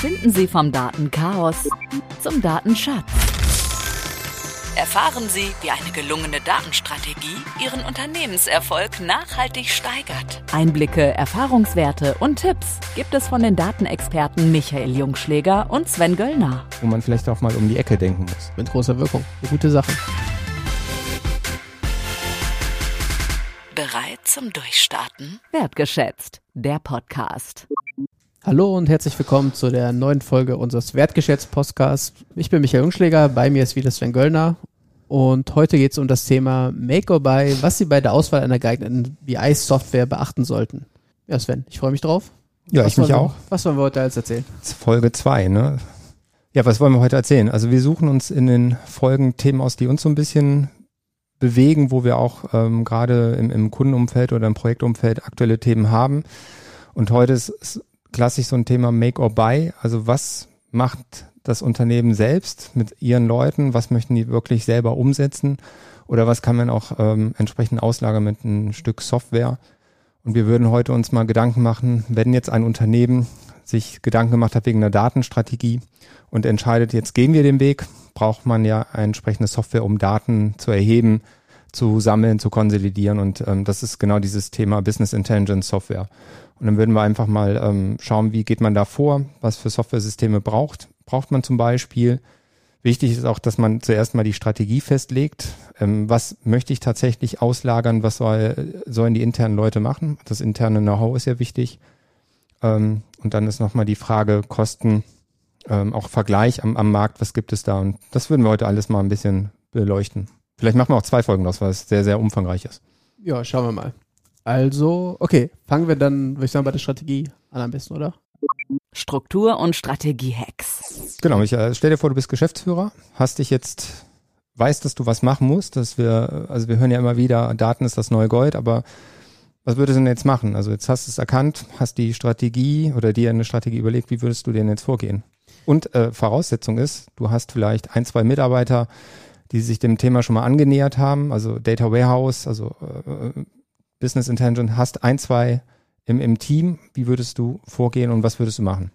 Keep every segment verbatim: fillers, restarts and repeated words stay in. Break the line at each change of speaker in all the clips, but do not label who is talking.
Finden Sie vom Datenchaos zum Datenschatz. Erfahren Sie, wie eine gelungene Datenstrategie Ihren Unternehmenserfolg nachhaltig steigert. Einblicke, Erfahrungswerte und Tipps gibt es von den Datenexperten Michael Jungschläger und Sven Göllner.
Wo man vielleicht auch mal um die Ecke denken muss.
Mit großer Wirkung. Eine gute Sache.
Bereit zum Durchstarten? Wertgeschätzt, der Podcast.
Hallo und herzlich willkommen zu der neuen Folge unseres Wertgeschätzt-Podcasts. Ich bin Michael Jungschläger, bei mir ist wieder Sven Göllner und heute geht es um das Thema Make or Buy, was Sie bei der Auswahl einer geeigneten B I-Software beachten sollten. Ja Sven, ich freue mich drauf.
Ja, was ich mich
wir,
auch.
Was wollen wir heute alles erzählen?
Folge zwei, ne? Ja, was wollen wir heute erzählen? Also wir suchen uns in den Folgen Themen aus, die uns so ein bisschen bewegen, wo wir auch ähm, gerade im, im Kundenumfeld oder im Projektumfeld aktuelle Themen haben. Und heute ist es klassisch so ein Thema Make or Buy, also was macht das Unternehmen selbst mit ihren Leuten, was möchten die wirklich selber umsetzen oder was kann man auch ähm, entsprechend auslagern mit einem Stück Software. Und wir würden heute uns mal Gedanken machen, wenn jetzt ein Unternehmen sich Gedanken gemacht hat wegen einer Datenstrategie und entscheidet, jetzt gehen wir den Weg, braucht man ja eine entsprechende Software, um Daten zu erheben, zu sammeln, zu konsolidieren und ähm, das ist genau dieses Thema Business Intelligence Software. Und dann würden wir einfach mal ähm, schauen, wie geht man da vor, was für Softwaresysteme braucht. Braucht man zum Beispiel. Wichtig ist auch, dass man zuerst mal die Strategie festlegt. Ähm, was möchte ich tatsächlich auslagern? Was soll, sollen die internen Leute machen? Das interne Know-how ist ja wichtig. Ähm, und dann ist nochmal die Frage Kosten, ähm, auch Vergleich am, am Markt. Was gibt es da? Und das würden wir heute alles mal ein bisschen beleuchten. Vielleicht machen wir auch zwei Folgen draus, weil es sehr, sehr umfangreich ist.
Ja, schauen wir mal. Also, okay, fangen wir dann, würde ich sagen, bei der Strategie an am besten, oder?
Struktur- und Strategie-Hacks.
Genau, ich äh, stell dir vor, du bist Geschäftsführer, hast dich jetzt, weißt, dass du was machen musst, dass wir, also wir hören ja immer wieder, Daten ist das neue Gold, aber was würdest du denn jetzt machen? Also jetzt hast du es erkannt, hast die Strategie oder dir eine Strategie überlegt, wie würdest du denn jetzt vorgehen? Und äh, Voraussetzung ist, du hast vielleicht ein, zwei Mitarbeiter, die sich dem Thema schon mal angenähert haben, also Data Warehouse, also äh, Business Intelligence, hast ein, zwei im, im Team. Wie würdest du vorgehen und was würdest du machen?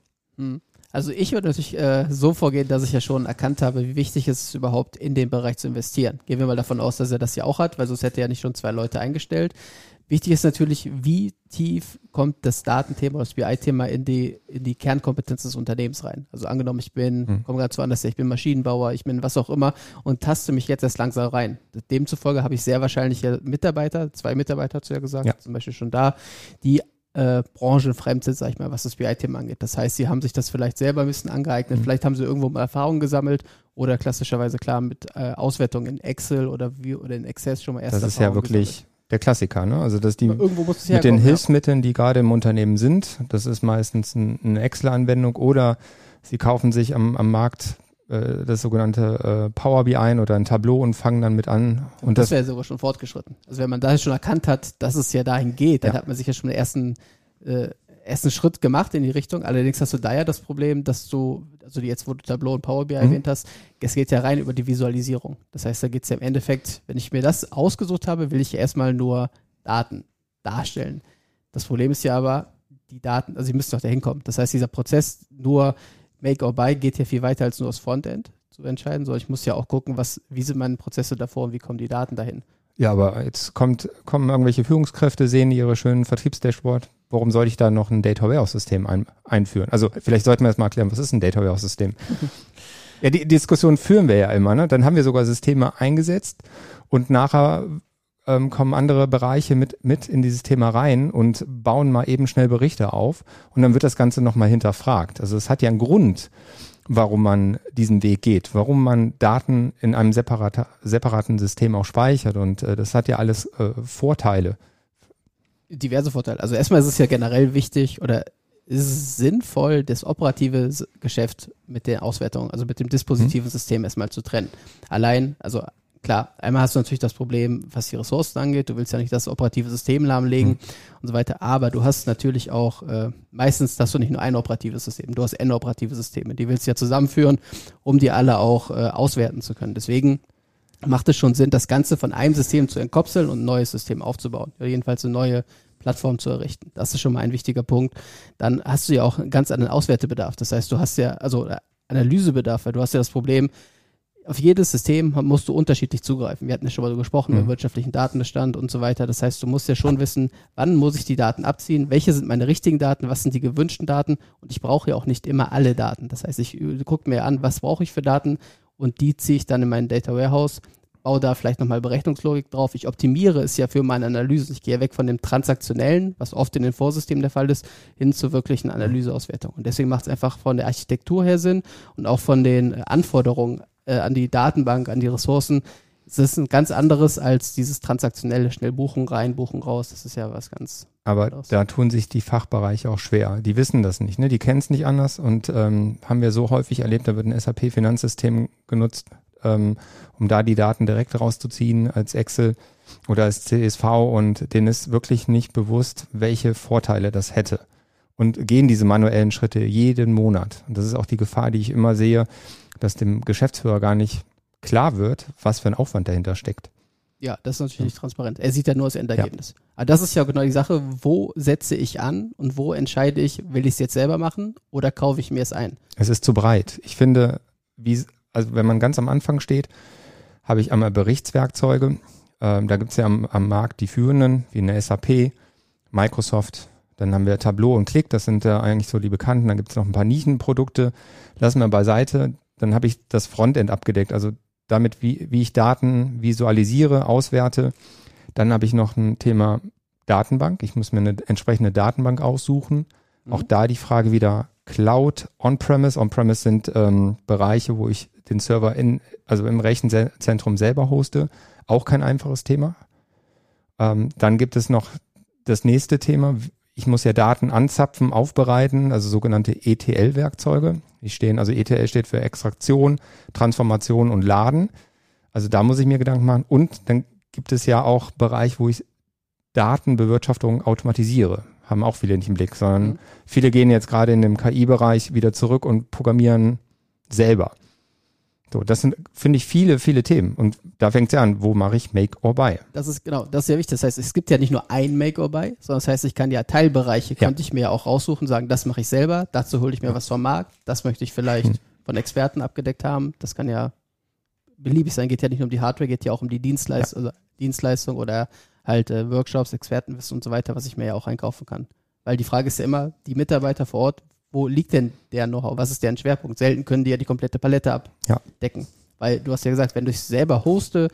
Also ich würde natürlich äh, so vorgehen, dass ich ja schon erkannt habe, wie wichtig es ist, überhaupt in den Bereich zu investieren. Gehen wir mal davon aus, dass er das ja auch hat, weil sonst hätte er ja nicht schon zwei Leute eingestellt. Wichtig ist natürlich, wie tief kommt das Datenthema oder das B I-Thema in die, in die Kernkompetenz des Unternehmens rein. Also angenommen, ich bin, hm. komme gerade so anders, ich bin Maschinenbauer, ich bin was auch immer und taste mich jetzt erst langsam rein. Demzufolge habe ich sehr wahrscheinlich Mitarbeiter, zwei Mitarbeiter, hast du ja gesagt, ja. Zum Beispiel schon da, die äh, branchenfremd sind, sag ich mal, was das B I-Thema angeht. Das heißt, sie haben sich das vielleicht selber ein bisschen angeeignet, hm. vielleicht haben sie irgendwo mal Erfahrungen gesammelt oder klassischerweise klar mit äh, Auswertung in Excel oder, wie, oder in Access schon mal erste
Das ist
Erfahrungen
ja wirklich
gesammelt.
Der Klassiker, ne? Also dass die
Irgendwo muss es
mit
herkommen,
den Hilfsmitteln,
ja.
die gerade im Unternehmen sind, das ist meistens ein, eine Excel-Anwendung oder sie kaufen sich am, am Markt äh, das sogenannte äh, Power B I ein oder ein Tableau und fangen dann mit an. Und
das,
das
wäre sogar schon fortgeschritten. Also wenn man da schon erkannt hat, dass es ja dahin geht, dann ja. hat man sich ja schon den ersten, äh, ersten Schritt gemacht in die Richtung. Allerdings hast du da ja das Problem, dass du, also jetzt, wo du Tableau und Power B I mhm. erwähnt hast, es geht ja rein über die Visualisierung. Das heißt, da geht es ja im Endeffekt, wenn ich mir das ausgesucht habe, will ich ja erstmal nur Daten darstellen. Das Problem ist ja aber, die Daten, also sie müssen doch dahin kommen. Das heißt, dieser Prozess nur Make or Buy geht ja viel weiter als nur das Frontend zu entscheiden, sondern ich muss ja auch gucken, was, wie sind meine Prozesse davor und wie kommen die Daten dahin.
Ja, aber jetzt kommt, kommen irgendwelche Führungskräfte, sehen ihre schönen Vertriebsdashboard. Warum sollte ich da noch ein Data Warehouse-System ein, einführen? Also vielleicht sollten wir erst mal erklären, was ist ein Data Warehouse-System? Ja, die Diskussion führen wir ja immer, ne? Dann haben wir sogar Systeme eingesetzt und nachher ähm, kommen andere Bereiche mit, mit in dieses Thema rein und bauen mal eben schnell Berichte auf und dann wird das Ganze nochmal hinterfragt. Also es hat ja einen Grund, warum man diesen Weg geht, warum man Daten in einem separata, separaten System auch speichert und äh, das hat ja alles äh, Vorteile.
Diverse Vorteile. Also erstmal ist es ja generell wichtig oder ist es sinnvoll, das operative Geschäft mit der Auswertung, also mit dem dispositiven mhm. System erstmal zu trennen. Allein, also klar, einmal hast du natürlich das Problem, was die Ressourcen angeht, du willst ja nicht das operative System lahmlegen mhm. und so weiter, aber du hast natürlich auch, äh, meistens hast du nicht nur ein operatives System, du hast n operative Systeme, die willst du ja zusammenführen, um die alle auch äh, auswerten zu können. Deswegen macht es schon Sinn, das Ganze von einem System zu entkopseln und ein neues System aufzubauen. Oder jedenfalls eine neue Plattform zu errichten. Das ist schon mal ein wichtiger Punkt. Dann hast du ja auch einen ganz anderen Auswertebedarf. Das heißt, du hast ja, also Analysebedarf, weil du hast ja das Problem, auf jedes System musst du unterschiedlich zugreifen. Wir hatten ja schon mal so gesprochen, mhm. über wirtschaftlichen Datenbestand und so weiter. Das heißt, du musst ja schon wissen, wann muss ich die Daten abziehen, welche sind meine richtigen Daten, was sind die gewünschten Daten und ich brauche ja auch nicht immer alle Daten. Das heißt, ich gucke mir an, was brauche ich für Daten und die ziehe ich dann in mein Data Warehouse, baue da vielleicht nochmal Berechnungslogik drauf. Ich optimiere es ja für meine Analyse. Ich gehe weg von dem Transaktionellen, was oft in den Vorsystemen der Fall ist, hin zur wirklichen Analyseauswertung. Und deswegen macht es einfach von der Architektur her Sinn und auch von den Anforderungen an die Datenbank, an die Ressourcen. Es ist ein ganz anderes als dieses transaktionelle, schnell Buchen rein, Buchen raus. Das ist ja was ganz
Aber
anderes.
Da tun sich die Fachbereiche auch schwer. Die wissen das nicht, ne? Die kennen es nicht anders und ähm, haben wir so häufig erlebt, da wird ein S A P-Finanzsystem genutzt, ähm, um da die Daten direkt rauszuziehen als Excel oder als C S V und denen ist wirklich nicht bewusst, welche Vorteile das hätte. Und gehen diese manuellen Schritte jeden Monat. Und das ist auch die Gefahr, die ich immer sehe, dass dem Geschäftsführer gar nicht klar wird, was für ein Aufwand dahinter steckt.
Ja, das ist natürlich nicht transparent. Er sieht ja nur das Endergebnis. Ja. Aber das ist ja genau die Sache, wo setze ich an und wo entscheide ich, will ich es jetzt selber machen oder kaufe ich mir es ein?
Es ist zu breit. Ich finde, wie, also wenn man ganz am Anfang steht, habe ich einmal Berichtswerkzeuge. Ähm, da gibt es ja am, am Markt die führenden, wie eine S A P, Microsoft. Dann haben wir Tableau und Qlik, das sind ja eigentlich so die bekannten. Dann gibt es noch ein paar Nischenprodukte. Lassen wir beiseite. Dann habe ich das Frontend abgedeckt, also damit, wie, wie ich Daten visualisiere, auswerte. Dann habe ich noch ein Thema Datenbank. Ich muss mir eine entsprechende Datenbank aussuchen. Mhm. Auch da die Frage wieder Cloud, On-Premise. On-Premise sind ähm, Bereiche, wo ich den Server in, also im Rechenzentrum selber hoste. Auch kein einfaches Thema. Ähm, dann gibt es noch das nächste Thema. Ich muss ja Daten anzapfen, aufbereiten, also sogenannte E T L-Werkzeuge. Die stehen, also E T L steht für Extraktion, Transformation und Laden. Also da muss ich mir Gedanken machen. Und dann gibt es ja auch Bereich, wo ich Datenbewirtschaftung automatisiere. Haben auch viele nicht im Blick, sondern mhm. viele gehen jetzt gerade in dem K I-Bereich wieder zurück und programmieren selber. So, das sind, finde ich, viele, viele Themen. Und da fängt es ja an, wo mache ich Make or Buy?
Das ist genau, das ist ja wichtig. Das heißt, es gibt ja nicht nur ein Make or Buy, sondern das heißt, ich kann ja Teilbereiche, ja. könnte ich mir ja auch raussuchen, sagen, das mache ich selber, dazu hole ich mir ja. was vom Markt, das möchte ich vielleicht hm. von Experten abgedeckt haben. Das kann ja beliebig sein, geht ja nicht nur um die Hardware, geht ja auch um die Dienstleistung, ja. also Dienstleistung oder halt äh, Workshops, Expertenwissen und so weiter, was ich mir ja auch einkaufen kann. Weil die Frage ist ja immer, die Mitarbeiter vor Ort, wo liegt denn der Know-how? Was ist deren Schwerpunkt? Selten können die ja die komplette Palette abdecken. Ja. Weil du hast ja gesagt, wenn du es selber hoste,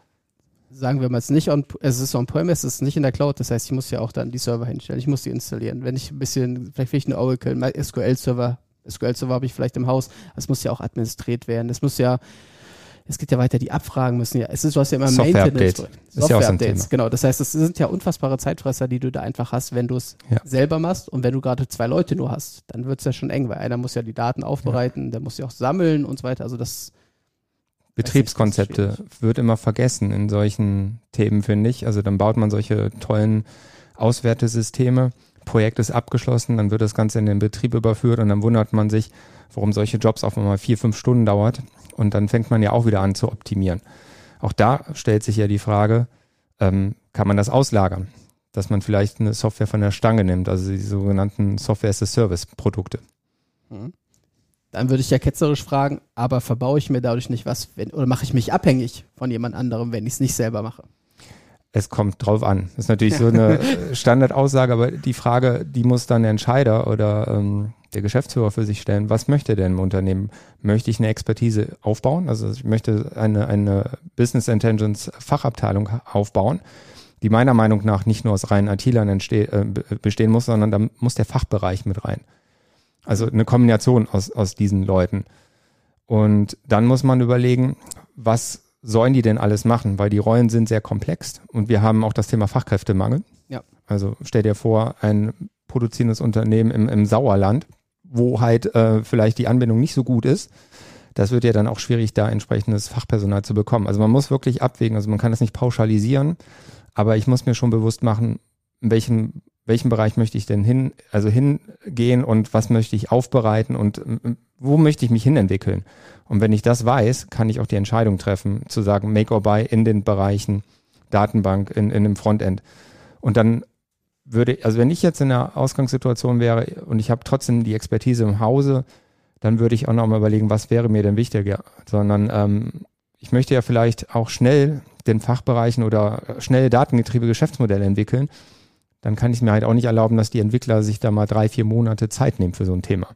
sagen wir mal es nicht on, es ist on-premise, es ist nicht in der Cloud, das heißt, ich muss ja auch dann die Server hinstellen, ich muss die installieren. Wenn ich ein bisschen, vielleicht will ich eine Oracle, S Q L-Server, S Q L-Server habe ich vielleicht im Haus, es muss ja auch administriert werden, es muss ja, es geht ja weiter, die Abfragen müssen ja, es ist, du hast ja immer Maintenance. Software-Updates, genau. Das heißt, es sind ja unfassbare Zeitfresser, die du da einfach hast, wenn du es ja. selber machst und wenn du gerade zwei Leute nur hast, dann wird es ja schon eng, weil einer muss ja die Daten aufbereiten, ja. der muss ja auch sammeln und so weiter, also das
Betriebskonzepte wird immer vergessen in solchen Themen, finde ich. Also dann baut man solche tollen Auswertesysteme, Projekt ist abgeschlossen, dann wird das Ganze in den Betrieb überführt und dann wundert man sich, warum solche Jobs auf einmal vier, fünf Stunden dauert und dann fängt man ja auch wieder an zu optimieren. Auch da stellt sich ja die Frage, ähm, kann man das auslagern? Dass man vielleicht eine Software von der Stange nimmt, also die sogenannten Software-as-a-Service-Produkte.
Mhm. Dann würde ich ja ketzerisch fragen, aber verbaue ich mir dadurch nicht was, wenn, oder mache ich mich abhängig von jemand anderem, wenn ich es nicht selber mache?
Es kommt drauf an. Das ist natürlich so eine Standardaussage, aber die Frage, die muss dann der Entscheider oder ähm, der Geschäftsführer für sich stellen. Was möchte er denn im Unternehmen? Möchte ich eine Expertise aufbauen? Also ich möchte eine, eine Business Intelligence Fachabteilung aufbauen, die meiner Meinung nach nicht nur aus reinen I T-Lern entste- äh, bestehen muss, sondern da muss der Fachbereich mit rein. Also eine Kombination aus, aus diesen Leuten. Und dann muss man überlegen, was sollen die denn alles machen? Weil die Rollen sind sehr komplex und wir haben auch das Thema Fachkräftemangel.
Ja.
Also stell dir vor, ein produzierendes Unternehmen im, im Sauerland, wo halt äh, vielleicht die Anbindung nicht so gut ist. Das wird ja dann auch schwierig, da entsprechendes Fachpersonal zu bekommen. Also man muss wirklich abwägen, also man kann das nicht pauschalisieren, aber ich muss mir schon bewusst machen, in welchem welchen Bereich möchte ich denn hin, also hingehen und was möchte ich aufbereiten und wo möchte ich mich hinentwickeln? Und wenn ich das weiß, kann ich auch die Entscheidung treffen, zu sagen, Make or Buy in den Bereichen Datenbank, in, in dem Frontend. Und dann würde, also wenn ich jetzt in einer Ausgangssituation wäre und ich habe trotzdem die Expertise im Hause, dann würde ich auch noch mal überlegen, was wäre mir denn wichtiger, sondern ähm, ich möchte ja vielleicht auch schnell den Fachbereichen oder schnell datengetriebene Geschäftsmodelle entwickeln. Dann kann ich es mir halt auch nicht erlauben, dass die Entwickler sich da mal drei, vier Monate Zeit nehmen für so ein Thema.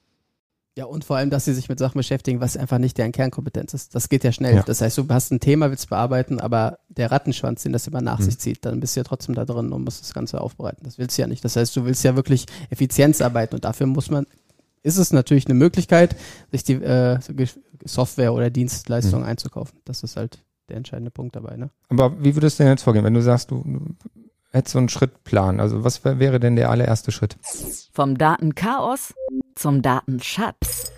Ja, und vor allem, dass sie sich mit Sachen beschäftigen, was einfach nicht deren Kernkompetenz ist. Das geht ja schnell.
Ja.
Das heißt, du hast ein Thema, willst bearbeiten, aber der Rattenschwanz, den das immer nach mhm. sich zieht, dann bist du ja trotzdem da drin und musst das Ganze aufbereiten. Das willst du ja nicht. Das heißt, du willst ja wirklich Effizienz arbeiten und dafür muss man, ist es natürlich eine Möglichkeit, sich die äh, Software oder Dienstleistungen mhm. einzukaufen. Das ist halt der entscheidende Punkt dabei. Ne?
Aber wie würdest du denn jetzt vorgehen, wenn du sagst, du, du hättest so einen Schrittplan? Also was wäre denn der allererste Schritt?
Vom Datenchaos zum Datenschatz.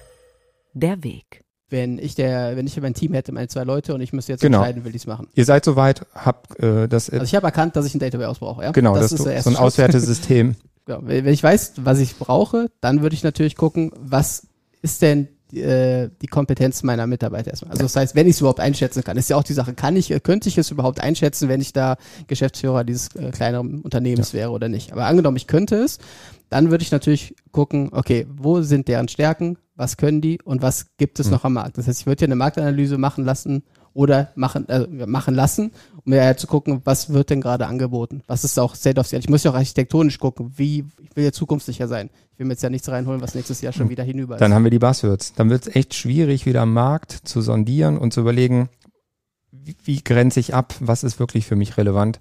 Der Weg.
Wenn ich der, wenn ich mein Team hätte, meine zwei Leute und ich müsste jetzt
genau.
entscheiden, will ich es machen.
Ihr seid soweit, habt äh, das.
Also ich habe erkannt, dass ich ein Data Warehouse brauche. Ja?
Genau,
das,
das
ist
so,
der
so ein
Schritt.
Auswertesystem.
Ja, wenn ich weiß, was ich brauche, dann würde ich natürlich gucken, was ist denn äh, die Kompetenz meiner Mitarbeiter erstmal. Also das heißt, wenn ich es überhaupt einschätzen kann, ist ja auch die Sache, kann ich, könnte ich es überhaupt einschätzen, wenn ich da Geschäftsführer dieses äh, kleineren Unternehmens ja. wäre oder nicht. Aber angenommen, ich könnte es, dann würde ich natürlich gucken, okay, wo sind deren Stärken, was können die und was gibt es mhm. noch am Markt. Das heißt, ich würde ja eine Marktanalyse machen lassen oder machen, äh, machen lassen, um mir ja zu gucken, was wird denn gerade angeboten. Was ist auch State of the Art. Ich muss ja auch architektonisch gucken, wie, ich will ja zukunftssicher sein. Ich will mir jetzt ja nichts reinholen, was nächstes Jahr schon wieder hinüber ist.
Dann haben wir die Buzzwords. Dann wird es echt schwierig, wieder am Markt zu sondieren und zu überlegen, wie, wie grenze ich ab, was ist wirklich für mich relevant.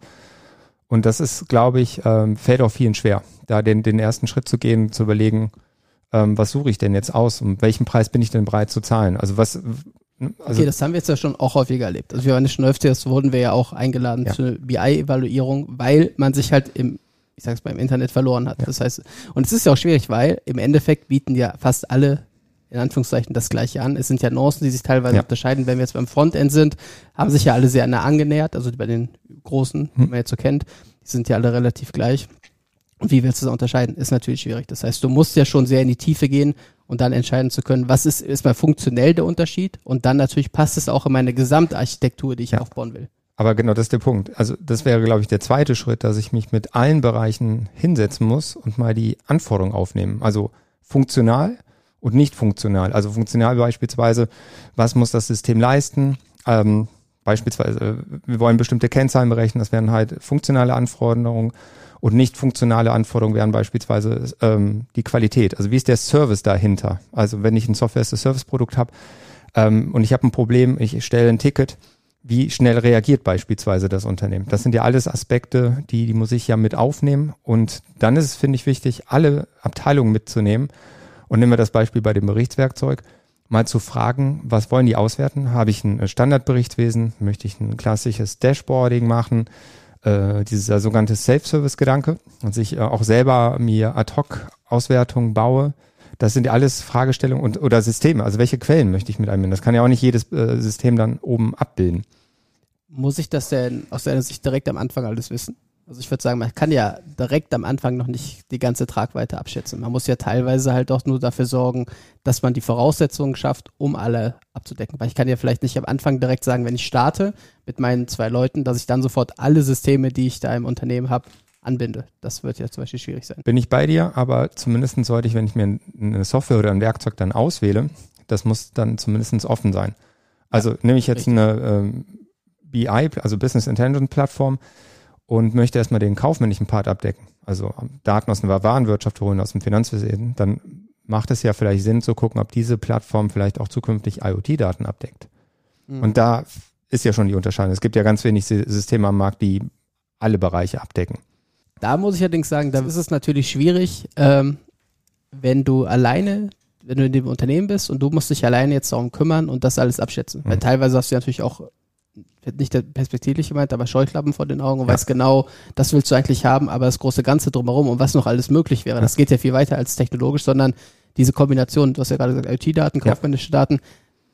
Und das ist, glaube ich, ähm, fällt auch vielen schwer, da den, den ersten Schritt zu gehen, zu überlegen, ähm, was suche ich denn jetzt aus und welchen Preis bin ich denn bereit zu zahlen? Also was... Also
okay, das haben wir jetzt ja schon auch häufiger erlebt. Also wir waren nicht schon öfters, wurden wir ja auch eingeladen ja. zur B I-Evaluierung, weil man sich halt im, ich sag's mal, im Internet verloren hat. Ja. Das heißt, und es ist ja auch schwierig, weil im Endeffekt bieten ja fast alle, in Anführungszeichen, das Gleiche an. Es sind ja Nuancen, die sich teilweise ja. unterscheiden. Wenn wir jetzt beim Frontend sind, haben sich ja alle sehr nah angenähert, also bei den großen, die man jetzt so kennt, die sind ja alle relativ gleich. Und wie willst du das unterscheiden? Ist natürlich schwierig. Das heißt, du musst ja schon sehr in die Tiefe gehen und dann entscheiden zu können, was ist, ist mal funktionell der Unterschied und dann natürlich passt es auch in meine Gesamtarchitektur, die ich ja. aufbauen will.
Aber genau, das ist der Punkt. Also das wäre, glaube ich, der zweite Schritt, dass ich mich mit allen Bereichen hinsetzen muss und mal die Anforderungen aufnehmen. Also funktional und nicht funktional. Also funktional beispielsweise, was muss das System leisten? Ähm, beispielsweise, wir wollen bestimmte Kennzahlen berechnen, das wären halt funktionale Anforderungen. Und nicht funktionale Anforderungen wären beispielsweise ähm, die Qualität. Also wie ist der Service dahinter? Also wenn ich ein Software-as-a-Service-Produkt habe ähm, und ich habe ein Problem, ich stelle ein Ticket, wie schnell reagiert beispielsweise das Unternehmen? Das sind ja alles Aspekte, die, die muss ich ja mit aufnehmen. Und dann ist es, finde ich, wichtig, alle Abteilungen mitzunehmen. Und nehmen wir das Beispiel bei dem Berichtswerkzeug, mal zu fragen, was wollen die auswerten? Habe ich ein Standardberichtswesen? Möchte ich ein klassisches Dashboarding machen? Äh, dieser sogenannte Self-Service-Gedanke und sich äh, auch selber mir Ad-Hoc-Auswertungen baue. Das sind ja alles Fragestellungen und oder Systeme. Also welche Quellen möchte ich mit einbinden? Das kann ja auch nicht jedes äh, System dann oben abbilden.
Muss ich das denn aus deiner Sicht direkt am Anfang alles wissen? Also ich würde sagen, man kann ja direkt am Anfang noch nicht die ganze Tragweite abschätzen. Man muss ja teilweise halt auch nur dafür sorgen, dass man die Voraussetzungen schafft, um alle abzudecken. Weil ich kann ja vielleicht nicht am Anfang direkt sagen, wenn ich starte mit meinen zwei Leuten, dass ich dann sofort alle Systeme, die ich da im Unternehmen habe, anbinde. Das wird ja zum Beispiel schwierig sein.
Bin ich bei dir, aber zumindest sollte ich, wenn ich mir eine Software oder ein Werkzeug dann auswähle, das muss dann zumindest offen sein. Also ja, nehme ich jetzt richtig. eine ähm, B I, also Business Intelligence Plattform, und möchte erstmal den kaufmännischen Part abdecken, also Daten aus einer Warenwirtschaft holen, aus dem Finanzwesen, dann macht es ja vielleicht Sinn zu gucken, ob diese Plattform vielleicht auch zukünftig IoT-Daten abdeckt. Mhm. Und da ist ja schon die Unterscheidung. Es gibt ja ganz wenig Systeme am Markt, die alle Bereiche abdecken.
Da muss ich allerdings sagen, da ist es natürlich schwierig, ähm, wenn du alleine, wenn du in dem Unternehmen bist und du musst dich alleine jetzt darum kümmern und das alles abschätzen. Mhm. Weil teilweise hast du natürlich auch nicht der perspektivlich gemeint, aber Scheuklappen vor den Augen und ja. weißt genau, das willst du eigentlich haben, aber das große Ganze drumherum und was noch alles möglich wäre, das geht ja viel weiter als technologisch, sondern diese Kombination, du hast ja gerade gesagt, IoT-Daten, kaufmännische ja. Daten,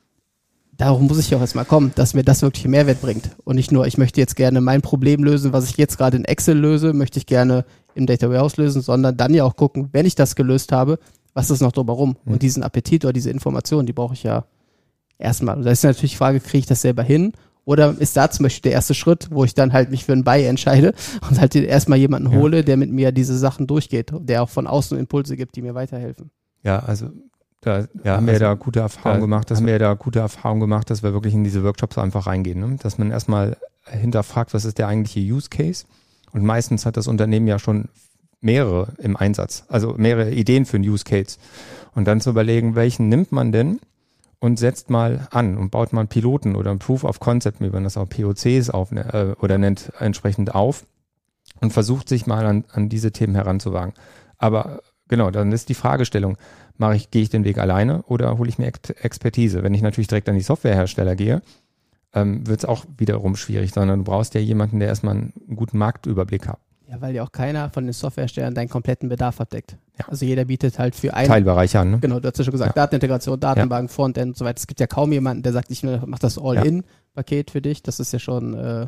darum muss ich ja auch erstmal kommen, dass mir das wirklich Mehrwert bringt und nicht nur, ich möchte jetzt gerne mein Problem lösen, was ich jetzt gerade in Excel löse, möchte ich gerne im Data Warehouse lösen, sondern dann ja auch gucken, wenn ich das gelöst habe, was ist noch drumherum mhm. und diesen Appetit oder diese Information, die brauche ich ja erstmal. Und da ist natürlich die Frage, kriege ich das selber hin? Oder ist da zum Beispiel der erste Schritt, wo ich dann halt mich für ein Buy entscheide und halt erstmal jemanden ja. hole, der mit mir diese Sachen durchgeht, der auch von außen Impulse gibt, die mir weiterhelfen.
Ja, also da ja, haben wir also, da gute Erfahrungen gemacht, dass wir da gute Erfahrungen gemacht, dass wir wirklich in diese Workshops einfach reingehen, ne? Dass man erstmal hinterfragt, was ist der eigentliche Use Case? Und meistens hat das Unternehmen ja schon mehrere im Einsatz, also mehrere Ideen für einen Use Case. Und dann zu überlegen, welchen nimmt man denn und setzt mal an und baut mal einen Piloten oder ein Proof of Concept, wie man das auch P O Cs auf, äh, oder nennt, entsprechend auf und versucht sich mal an, an diese Themen heranzuwagen. Aber genau, dann ist die Fragestellung, mache ich, gehe ich den Weg alleine oder hole ich mir Ex- Expertise? Wenn ich natürlich direkt an die Softwarehersteller gehe, ähm, wird es auch wiederum schwierig, sondern du brauchst ja jemanden, der erstmal einen guten Marktüberblick hat.
Ja, weil ja auch keiner von den Softwareherstellern deinen kompletten Bedarf abdeckt. Ja. Also jeder bietet halt für einen
Teilbereich an. Ne?
Genau, du hast ja schon gesagt, ja. Datenintegration, Datenbank, ja. Frontend und so weiter. Es gibt ja kaum jemanden, der sagt, ich mache das All-In-Paket für dich. Das ist ja schon äh,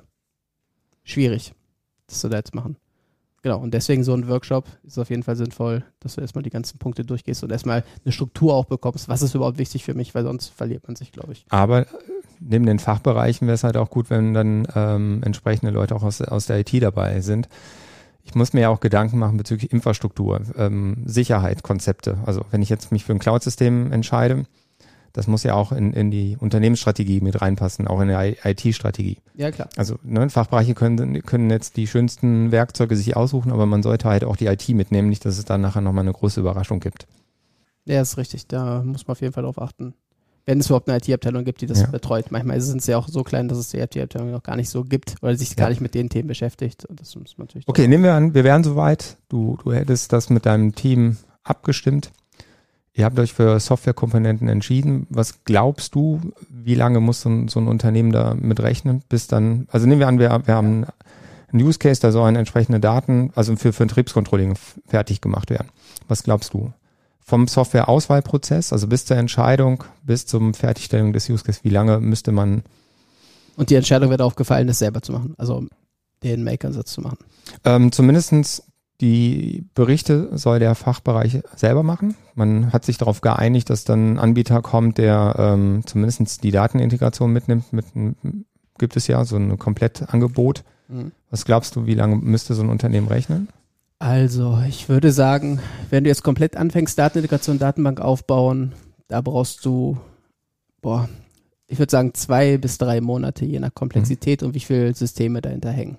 schwierig, das zu da jetzt machen. Genau, und deswegen so ein Workshop ist auf jeden Fall sinnvoll, dass du erstmal die ganzen Punkte durchgehst und erstmal eine Struktur auch bekommst. Was ist überhaupt wichtig für mich, weil sonst verliert man sich, glaube ich.
Aber neben den Fachbereichen wäre es halt auch gut, wenn dann ähm, entsprechende Leute auch aus, aus der I T dabei sind. Ich muss mir ja auch Gedanken machen bezüglich Infrastruktur, ähm, Sicherheit, Konzepte. Also wenn ich jetzt mich für ein Cloud-System entscheide, das muss ja auch in, in die Unternehmensstrategie mit reinpassen, auch in die I T-Strategie.
Ja, klar.
Also ne, Fachbereiche können, können jetzt die schönsten Werkzeuge sich aussuchen, aber man sollte halt auch die I T mitnehmen, nicht, dass es dann nachher nochmal eine große Überraschung gibt.
Ja, ist richtig. Da muss man auf jeden Fall drauf achten. Wenn es überhaupt eine I T-Abteilung gibt, die das ja. betreut. Manchmal sind sie ja auch so klein, dass es die I T-Abteilung noch gar nicht so gibt oder sich ja. gar nicht mit den Themen beschäftigt. Und das muss man natürlich
okay, nehmen wir an, wir wären soweit. Du, du hättest das mit deinem Team abgestimmt. Ihr habt euch für Softwarekomponenten entschieden. Was glaubst du, wie lange muss so ein, so ein Unternehmen da mit rechnen, bis dann, also nehmen wir an, wir, wir haben einen Use Case, da sollen entsprechende Daten, also für, für ein Betriebscontrolling fertig gemacht werden. Was glaubst du? Vom Software-Auswahlprozess, also bis zur Entscheidung, bis zum Fertigstellung des Use Case, wie lange müsste man?
Und die Entscheidung wird auch gefallen, das selber zu machen, also den Make-Ansatz zu machen.
Ähm, zumindestens die Berichte soll der Fachbereich selber machen. Man hat sich darauf geeinigt, dass dann ein Anbieter kommt, der ähm, zumindest die Datenintegration mitnimmt. Mit, gibt es ja so ein Komplettangebot. Mhm. Was glaubst du, wie lange müsste so ein Unternehmen rechnen?
Also ich würde sagen, wenn du jetzt komplett anfängst, Datenintegration, Datenbank aufbauen, da brauchst du, boah, ich würde sagen zwei bis drei Monate, je nach Komplexität mhm. und wie viele Systeme dahinter hängen.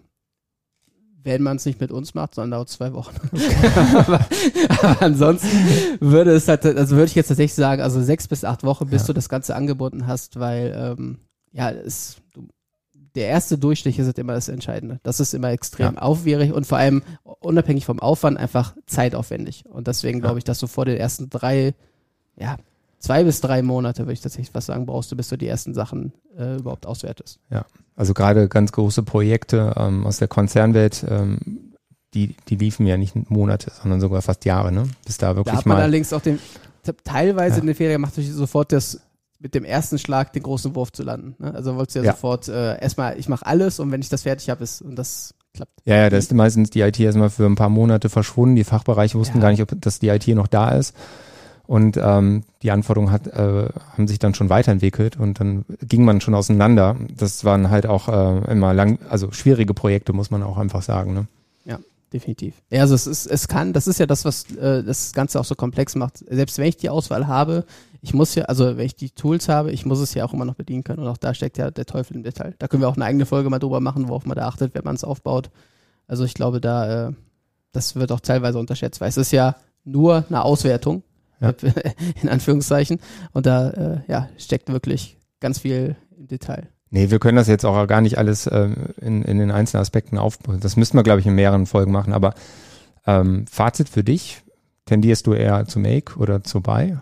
Wenn man es nicht mit uns macht, sondern dauert zwei Wochen. Okay. aber, aber ansonsten würde es halt, also würde ich jetzt tatsächlich sagen, also sechs bis acht Wochen, bis ja. du das Ganze angeboten hast, weil ähm, ja, es, du, der erste Durchstich ist halt immer das Entscheidende. Das ist immer extrem ja. aufwendig und vor allem unabhängig vom Aufwand einfach zeitaufwendig. Und deswegen glaube ich, dass du vor den ersten drei, ja, zwei bis drei Monate, würde ich tatsächlich fast sagen, brauchst du, bis du die ersten Sachen äh, überhaupt auswertest.
Ja, also gerade ganz große Projekte ähm, aus der Konzernwelt, ähm, die, die liefen ja nicht Monate, sondern sogar fast Jahre, ne? Bis da wirklich mal. Da hat man
mal allerdings auch den, teilweise ja. den Fehler gemacht, durch sofort das mit dem ersten Schlag den großen Wurf zu landen. Ne? Also wolltest du ja, ja. sofort äh, erstmal, ich mache alles und wenn ich das fertig habe, ist und das klappt.
Ja, ja, da ist meistens die I T erstmal für ein paar Monate verschwunden. Die Fachbereiche wussten ja. gar nicht, ob das die I T noch da ist. Und ähm, die Anforderungen hat, äh, haben sich dann schon weiterentwickelt und dann ging man schon auseinander. Das waren halt auch äh, immer lang, also schwierige Projekte, muss man auch einfach sagen. Ne?
Ja, definitiv. Ja, also es ist, es kann, das ist ja das, was äh, das Ganze auch so komplex macht. Selbst wenn ich die Auswahl habe, ich muss ja, also wenn ich die Tools habe, ich muss es ja auch immer noch bedienen können und auch da steckt ja der Teufel im Detail. Da können wir auch eine eigene Folge mal drüber machen, worauf man da achtet, wenn man es aufbaut. Also ich glaube, da, äh, das wird auch teilweise unterschätzt, weil es ist ja nur eine Auswertung. Ja. In Anführungszeichen. Und da äh, ja, steckt wirklich ganz viel im Detail.
Nee, wir können das jetzt auch gar nicht alles äh, in, in den einzelnen Aspekten aufbauen. Das müssten wir, glaube ich, in mehreren Folgen machen. Aber ähm, Fazit für dich, tendierst du eher zu Make oder zu Buy?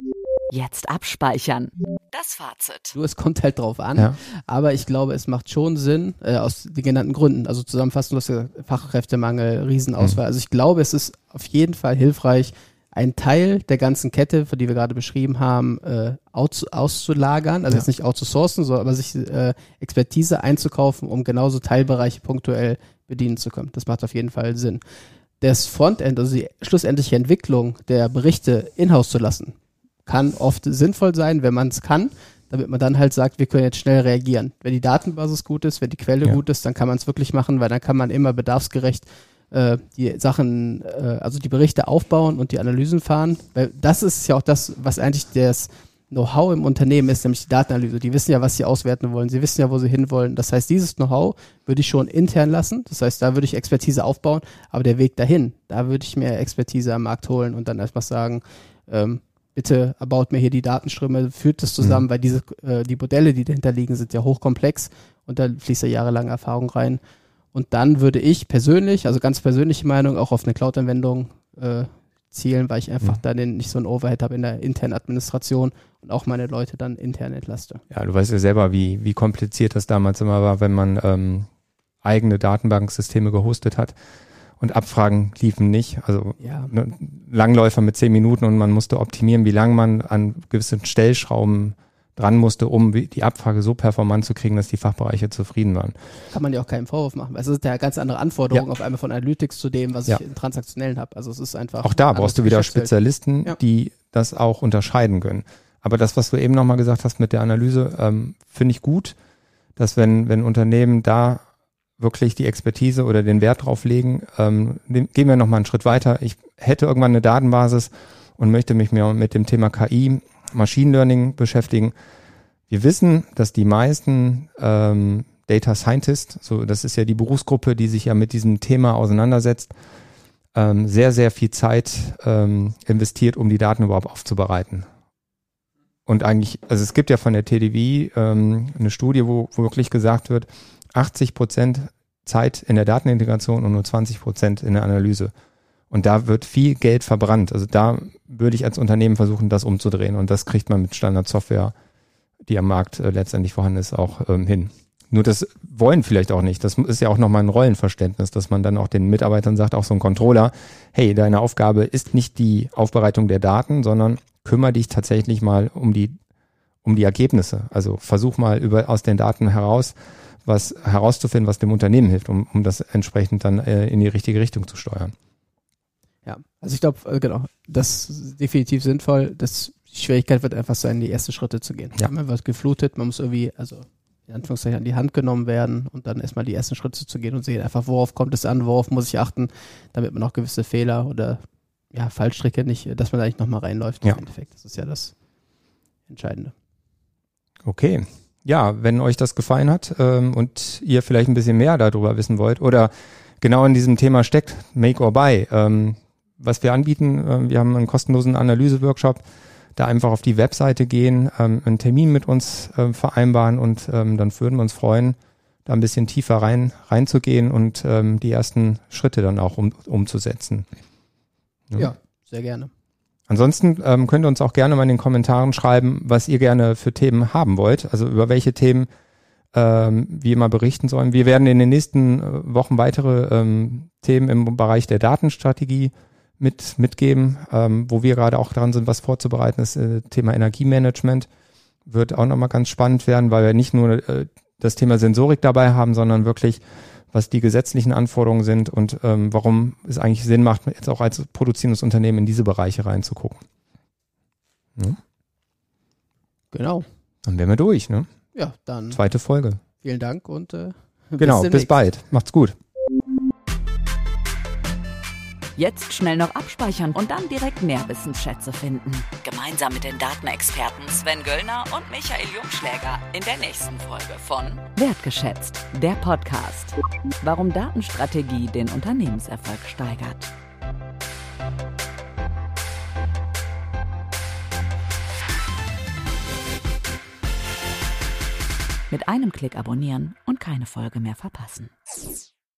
Jetzt abspeichern. Das Fazit.
Du, es kommt halt drauf an,
ja.
aber ich glaube, es macht schon Sinn, äh, aus den genannten Gründen. Also zusammenfassend, du hast ja Fachkräftemangel, Riesenauswahl. Mhm. Also ich glaube, es ist auf jeden Fall hilfreich, einen Teil der ganzen Kette, für die wir gerade beschrieben haben, äh, aus, auszulagern, also ja. jetzt nicht outzusourcen, sondern aber sich äh, Expertise einzukaufen, um genauso Teilbereiche punktuell bedienen zu können. Das macht auf jeden Fall Sinn. Das Frontend, also die schlussendliche Entwicklung der Berichte in-house zu lassen, kann oft sinnvoll sein, wenn man es kann. damit man dann halt sagt, wir können jetzt schnell reagieren. Wenn die Datenbasis gut ist, wenn die Quelle ja. gut ist, dann kann man es wirklich machen, weil dann kann man immer bedarfsgerecht äh, die Sachen, äh, also die Berichte aufbauen und die Analysen fahren. Weil das ist ja auch das, was eigentlich das Know-how im Unternehmen ist, nämlich die Datenanalyse. Die wissen ja, was sie auswerten wollen. Sie wissen ja, wo sie hinwollen. Das heißt, dieses Know-how würde ich schon intern lassen. Das heißt, da würde ich Expertise aufbauen. Aber der Weg dahin, da würde ich mir Expertise am Markt holen und dann erstmal sagen, ähm, bitte baut mir hier die Datenströme, führt das zusammen, mhm. weil diese äh, die Modelle, die dahinter liegen, sind ja hochkomplex und da fließt ja jahrelange Erfahrung rein. Und dann würde ich persönlich, also ganz persönliche Meinung, auch auf eine Cloud-Anwendung äh, zielen, weil ich einfach mhm. dann nicht so ein Overhead habe in der internen Administration und auch meine Leute dann intern entlaste.
Ja, du weißt ja selber, wie, wie kompliziert das damals immer war, wenn man ähm, eigene Datenbanksysteme gehostet hat und Abfragen liefen nicht. Also
ja.
ne, Langläufer mit zehn Minuten und man musste optimieren, wie lange man an gewissen Stellschrauben dran musste, um die Abfrage so performant zu kriegen, dass die Fachbereiche zufrieden waren.
Kann man ja auch keinen Vorwurf machen. Es ist ja ganz andere Anforderungen
ja.
auf einmal von Analytics zu dem, was
ja.
ich in Transaktionellen habe. Also es ist einfach.
Auch da brauchst du wieder Spezialisten,
ja.
die das auch unterscheiden können. Aber das, was du eben nochmal gesagt hast mit der Analyse, ähm, finde ich gut, dass wenn, wenn Unternehmen da wirklich die Expertise oder den Wert drauf legen, ähm, gehen wir nochmal einen Schritt weiter. Ich hätte irgendwann eine Datenbasis und möchte mich mehr mit dem Thema K I, Machine Learning beschäftigen. Wir wissen, dass die meisten ähm, Data Scientists, so das ist ja die Berufsgruppe, die sich ja mit diesem Thema auseinandersetzt, ähm, sehr, sehr viel Zeit ähm, investiert, um die Daten überhaupt aufzubereiten. Und eigentlich, also es gibt ja von der T D V ähm, eine Studie, wo, wo wirklich gesagt wird, achtzig Prozent Zeit in der Datenintegration und nur zwanzig Prozent in der Analyse. Und da wird viel Geld verbrannt. Also da würde ich als Unternehmen versuchen, das umzudrehen. Und das kriegt man mit Standardsoftware, die am Markt äh, letztendlich vorhanden ist, auch ähm, hin. Nur das wollen vielleicht auch nicht. Das ist ja auch nochmal ein Rollenverständnis, dass man dann auch den Mitarbeitern sagt, auch so ein Controller, hey, deine Aufgabe ist nicht die Aufbereitung der Daten, sondern kümmere dich tatsächlich mal um die, um die Ergebnisse. Also versuch mal über, aus den Daten heraus, was herauszufinden, was dem Unternehmen hilft, um, um das entsprechend dann äh, in die richtige Richtung zu steuern.
Ja, also ich glaube, äh, genau, das ist definitiv sinnvoll. Das, die Schwierigkeit wird einfach sein, die ersten Schritte zu gehen.
Ja.
Man wird geflutet, man muss irgendwie, also in Anführungszeichen an die Hand genommen werden und dann erstmal die ersten Schritte zu gehen und sehen einfach, worauf kommt es an, worauf muss ich achten, damit man auch gewisse Fehler oder ja, Fallstricke nicht, dass man da nicht nochmal reinläuft
ja.
im Endeffekt. Das ist ja das Entscheidende.
Okay. Ja, wenn euch das gefallen hat ähm, und ihr vielleicht ein bisschen mehr darüber wissen wollt oder genau in diesem Thema steckt, Make or Buy, ähm, was wir anbieten, äh, wir haben einen kostenlosen Analyse-Workshop, da einfach auf die Webseite gehen, ähm, einen Termin mit uns äh, vereinbaren und ähm, dann würden wir uns freuen, da ein bisschen tiefer rein reinzugehen und ähm, die ersten Schritte dann auch um, umzusetzen.
Ja. ja, sehr gerne.
Ansonsten ähm, könnt ihr uns auch gerne mal in den Kommentaren schreiben, was ihr gerne für Themen haben wollt, also über welche Themen ähm, wir mal berichten sollen. Wir werden in den nächsten äh, Wochen weitere ähm, Themen im Bereich der Datenstrategie mit mitgeben, ähm, wo wir gerade auch dran sind, was vorzubereiten. Das äh, Thema Energiemanagement wird auch nochmal ganz spannend werden, weil wir nicht nur äh, das Thema Sensorik dabei haben, sondern wirklich was die gesetzlichen Anforderungen sind und ähm, warum es eigentlich Sinn macht, jetzt auch als produzierendes Unternehmen in diese Bereiche reinzugucken. Ja?
Genau.
Dann wären wir durch, ne?
Ja, dann.
Zweite Folge.
Vielen Dank und äh,
bis genau, demnächst. Bis bald. Macht's gut.
Jetzt schnell noch abspeichern und dann direkt mehr Wissensschätze finden. Gemeinsam mit den Datenexperten Sven Göllner und Michael Jungschläger in der nächsten Folge von Wertgeschätzt, der Podcast. Warum Datenstrategie den Unternehmenserfolg steigert. Mit einem Klick abonnieren und keine Folge mehr verpassen.